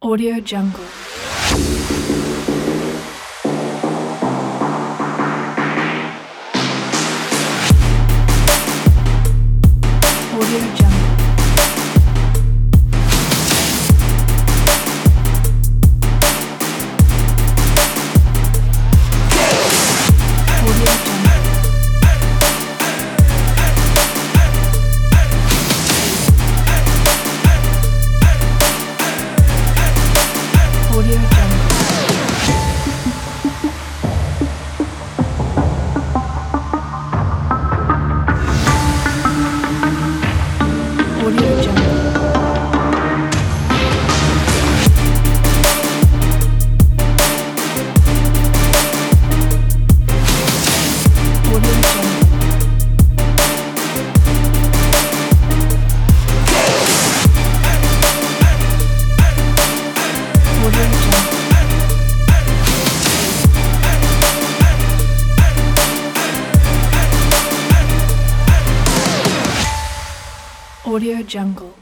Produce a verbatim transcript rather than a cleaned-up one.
Audio Jungle. Audio Jungle. Audio Jungle. Audio Jungle. Audio Jungle. Audio Jungle. Audio Jungle. Audio Jungle.